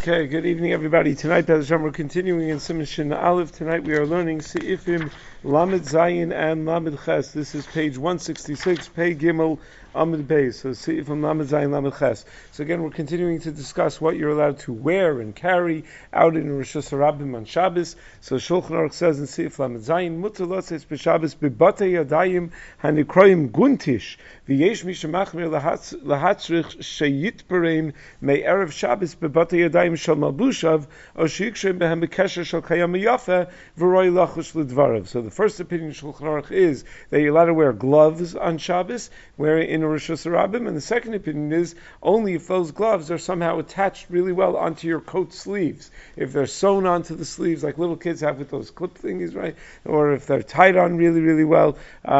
Okay, good evening, everybody. Tonight, Bez Hashem, we're continuing in Siman Shin Aleph. Tonight, we are learning Seifim Lamed Zayin and Lamed Ches. This is page 166, Pei Gimel Amud Beis. So Seifim Lamed Zayin Lamed Ches. So again, we're continuing to discuss what you're allowed to wear and carry out in Rosh Hashanah on Shabbos. So Shulchan Aruch says in Seif Lamed Zayin, Mutar Lotzeis b'Shabbos b'Batei Yadayim Hanikroyim Guntish v'Yesh Mishamachmir lahatzrich sheyitberein me'erev Shabbos b'Batei Yadayim shal Malbushav or Shikshem behem b'Kesher shal Kayam Yafa v'Roy Lachush l'Dvarav. So the first opinion of Shulchan Aruch is that you're allowed to wear gloves on Shabbos, wearing in a Rosh Hashanah, and the second opinion is only if those gloves are somehow attached really well onto your coat sleeves. If they're sewn onto the sleeves like little kids have with those clip thingies, right? Or if they're tied on really, really well.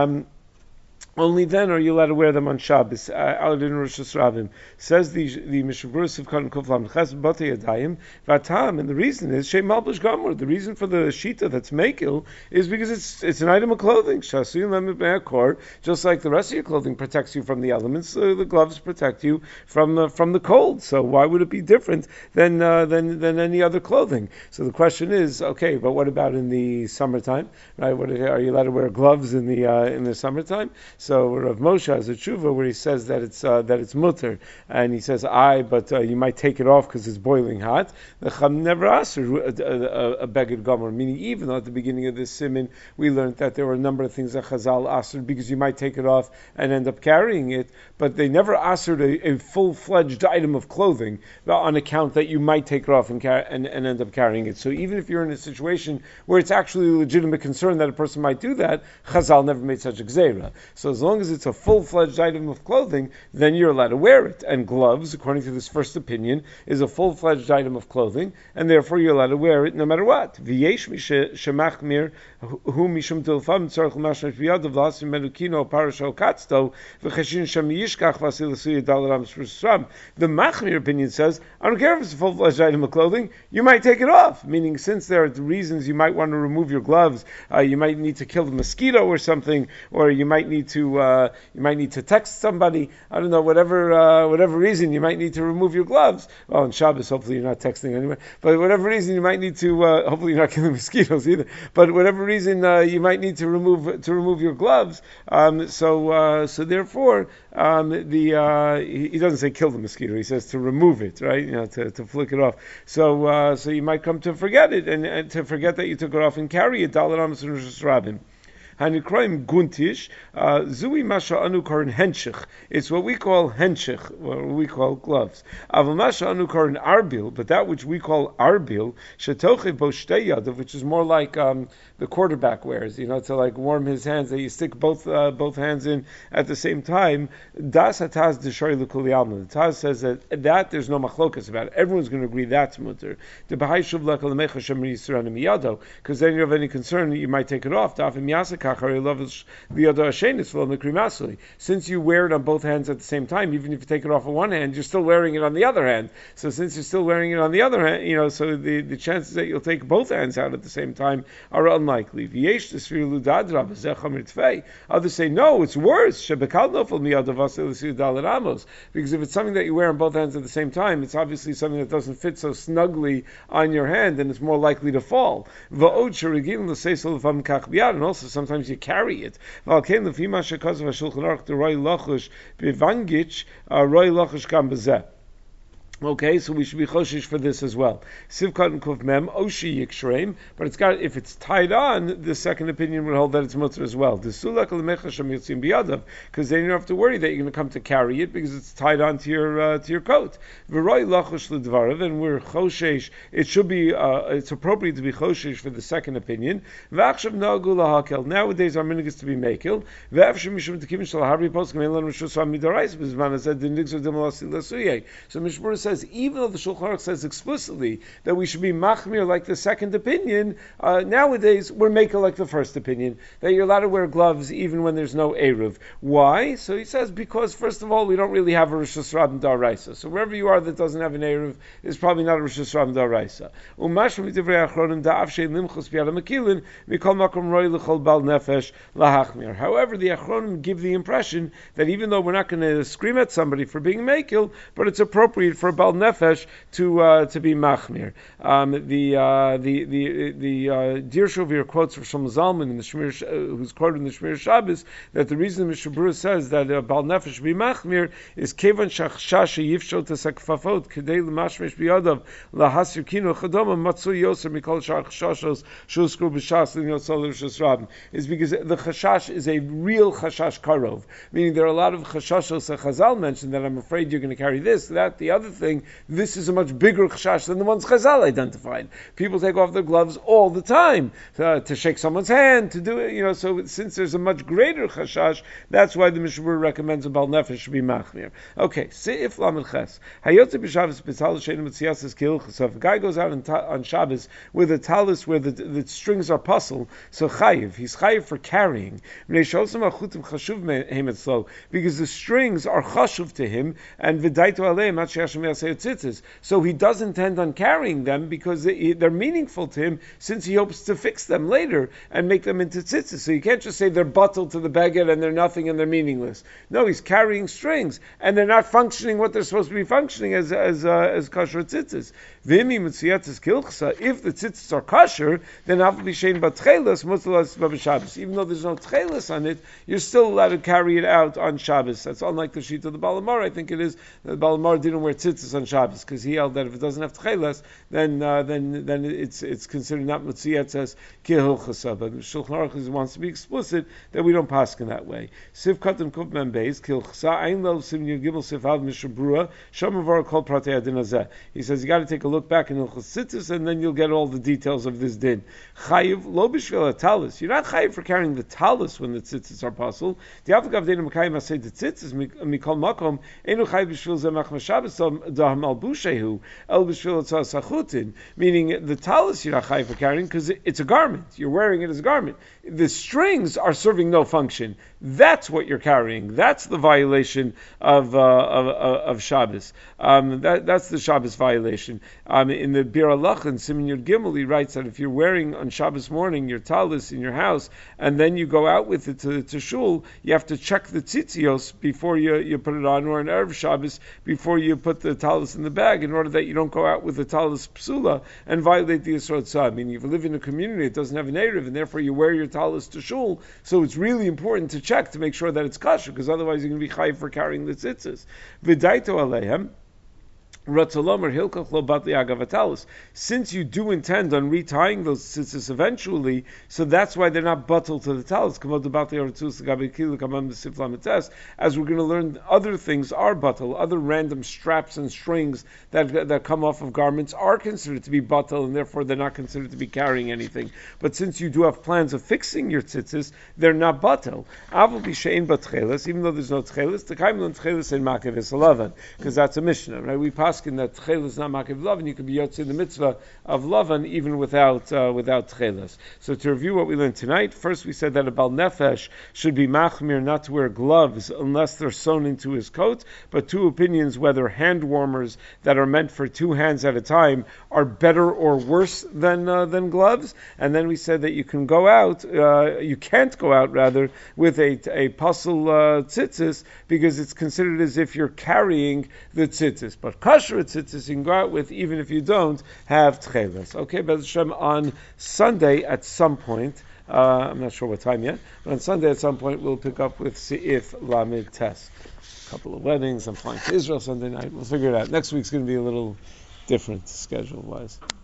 Only then are you allowed to wear them on Shabbos. Out in Rosh Hashanah. Says the Mishabur of Kan Kuflam Ches Batei Yadayim Vatam, and the reason is Shem Malbush Gamur. The reason for the shita that's makil is because it's an item of clothing. Shasuyim Lemit Me'akor, just like the rest of your clothing protects you from the elements, the gloves protect you from the cold. So why would it be different than any other clothing? So the question is, okay, but what about in the summertime? Right? Are you allowed to wear gloves in the summertime? So Rav Moshe has a tshuva where he says that it's mutter, and he says but you might take it off because it's boiling hot. The Chum never asked a beged gomer, meaning even though at the beginning of this siman we learned that there were a number of things that Chazal asked because you might take it off and end up carrying it, but they never asked a full-fledged item of clothing on account that you might take it off and end up carrying it. So even if you're in a situation where it's actually a legitimate concern that a person might do that, Chazal never made such a gzeira. So as long as it's a full-fledged item of clothing, then you're allowed to wear it. And gloves, according to this first opinion, is a full-fledged item of clothing, and therefore you're allowed to wear it no matter what. V'yesh shemachmir hu mishum tilfam tzarich l'mashmash b'yadav l'hasim medukino parasho katzto v'cheshin shem yishkach v'asilasuyah dalaram s'rusram. The machmir opinion says, I don't care if it's a full-fledged item of clothing, you might take it off. Meaning, since there are reasons you might want to remove your gloves, you might need to kill the mosquito or something, or you might need to text somebody. I don't know, whatever reason you might need to remove your gloves. Well, on Shabbos, hopefully you're not texting anyway. But whatever reason you might need to, hopefully you're not killing mosquitoes either. But whatever reason you might need to remove your gloves. So therefore, he doesn't say kill the mosquito. He says to remove it, right? To flick it off. So you might come to forget it and to forget that you took it off and carry it. Dalar Amos and Rosh Hashanah. Hanikroim guntish, zui masha anu karin henshich. It's what we call henshich, what we call gloves. Aval masha anu karin arbil, but that which we call arbil, shetoche bo shtei yadav, which is more like the quarterback wears, to like warm his hands, that you stick both hands in at the same time. Das hataz d'shari l'kuli alma. The Taz says that there's no machlokas about it. Everyone's going to agree that's mutter. The bahai shuv lekal mecha shemri yisrael miyado, because then you have any concern that you might take it off. Dafim yasaka. Since you wear it on both hands at the same time, even if you take it off on one hand, you're still wearing it on the other hand. So since you're still wearing it on the other hand, so the chances that you'll take both hands out at the same time are unlikely. Others say, no, it's worse. Because if it's something that you wear on both hands at the same time, it's obviously something that doesn't fit so snugly on your hand, and it's more likely to fall. And also sometimes you carry it. Okay, so we should be choshish for this as well. Sivkat and kuf mem oshi yikshrem, but if it's tied on, the second opinion would hold that it's mutter as well. Because then you don't have to worry that you're going to come to carry it because it's tied on to your coat. V'roi lachush l'dvarav, and we're choshish. It should be it's appropriate to be choshish for the second opinion. V'achshav nagu lahakel. Nowadays our minhag is to be mekil. V'afshim mishum tekivin shel harbi poskim elan rishus hamidarais b'zman azed dinigz v'dimolasi l'suyei. So Mishmur says, even though the Shulchan Aruch says explicitly that we should be machmir like the second opinion, nowadays we're making like the first opinion, that you're allowed to wear gloves even when there's no Eruv. Why? So he says, because first of all, we don't really have a Rosh Hashanah Daraisa. So wherever you are that doesn't have an Eruv is probably not a Rosh Hashanah Daraisa. However, the Achronim give the impression that even though we're not going to scream at somebody for being makil, but it's appropriate for a Baal Nefesh to be machmir. The Dir Shovir quotes from Shlomo Zalman in the Shmir, who's quoted in the Shmir Shabbos, that the reason the Mishnah Berurah says that Baal Nefesh should be machmir is kevan shachshash yifshol tesakfafot kedei l'mashmesh biyadav lahasir kino chadoma matzu yoser mikol shar chashashos shuskru b'shas l'nyosol l'rishos rabim, is because the chashash is a real chashash karov, meaning there are a lot of chashashos that Chazal mentioned that I'm afraid you're going to carry this, that, the other thing. This is a much bigger chashash than the ones Chazal identified. People take off their gloves all the time to shake someone's hand, to do it, so since there's a much greater chashash, that's why the Mishnah Berurah recommends a Baal Nefesh should be machmir. Okay, Seif Lamed Ches. Hayotze b'Shabbos b'tal she'ein mitziasas kilchus. So if a guy goes out on Shabbos with a talus where the strings are puzzle, so chayiv, he's chayiv for carrying. Because the strings are chashuv to him, and v'daitu aleim at she'ashem yaseh tzitzis. So he does intend on carrying them because they're meaningful to him, since he hopes to fix them later and make them into tzitzis. So you can't just say they're bottled to the beged and they're nothing and they're meaningless. No, he's carrying strings and they're not functioning what they're supposed to be functioning as kosher tzitzis. If the tzitzis are kosher, then even though there's no tchelis on it, you're still allowed to carry it out on Shabbos. That's unlike the sheet of the Balamar. I think it is that the Balamar didn't wear tzitzis on Shabbos because he held that if it doesn't have tchelis, then it's considered not mitziyatzes kihilchasa. But Shulchan Aruch wants to be explicit that we don't paskin that way. Siv katan kup mem beis kihilchasa ein lo sim yud gimel siv av Mishnah Berurah shamavar kol pratei adin hazeh. He says you got to take a look back in Hilchos Tzitzis and then you'll get all the details of this din. Chayiv lo b'shvil talis. You're not chayiv for carrying the talis when the tzitzis are puzzled. The avagav deinu mekayim asay the tzitzis mikol makom enu chayiv b'shvil zemach mashabes daham al bushehu el b'shvil tzah sachutin. Meaning the talis you're not chayiv for carrying because it's a garment. You're wearing it as a garment. The strings are serving no function. That's what you're carrying. That's the violation of Shabbos. That's the Shabbos violation. In the Bir Halach in Siman Yud Gimel, he writes that if you're wearing on Shabbos morning your talis in your house, and then you go out with it to shul, you have to check the tzitzios before you put it on, or an Erev Shabbos before you put the talis in the bag, in order that you don't go out with the talis psula and violate the Yisrod Tzah. Meaning, if you live in a community that doesn't have an Erev, and therefore you wear your talis to shul, so it's really important to check to make sure that it's kosher, because otherwise you're going to be chayiv for carrying the tzitzis. V'daito aleihem. Since you do intend on retying those tzitzis eventually, so that's why they're not buttled to the talis. As we're going to learn, other things are buttle, other random straps and strings that come off of garments are considered to be buttle, and therefore they're not considered to be carrying anything. But since you do have plans of fixing your tzitzis, they're not buttle. Even though there's no tchelis, the kaimel tchelis in makev is 11, because that's a mishnah, right? We pass in that tchelis is not makiv lavan, you could be yotze in the mitzvah of lavan even without tchelis. So to review what we learned tonight, first we said that a Baal Nefesh should be machmir not to wear gloves unless they're sewn into his coat, but two opinions whether hand warmers that are meant for two hands at a time are better or worse than gloves. And then we said that you can go out, you can't go out rather with a puzzle tzitzis, because it's considered as if you're carrying the tzitzis. But kosher tzitzis you can go out with even if you don't have tcheles. Okay, Be'ez Hashem, on Sunday at some point, I'm not sure what time yet, but on Sunday at some point we'll pick up with Seif Lamed Tes. A couple of weddings, I'm flying to Israel Sunday night, we'll figure it out. Next week's going to be a little different schedule-wise.